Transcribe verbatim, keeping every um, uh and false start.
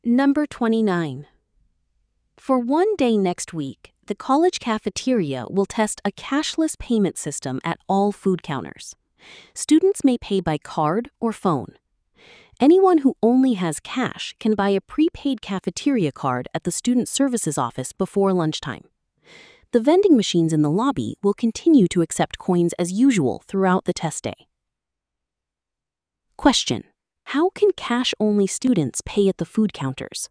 Number twenty-nine. For one day next week, the college cafeteria will test a cashless payment system at all food counters. Students may pay by card or phone. Anyone who only has cash can buy a prepaid cafeteria card at the student services office before lunchtime. The vending machines in the lobby will continue to accept coins as usual throughout the test day. Question: how can cash-only students pay at the food counters?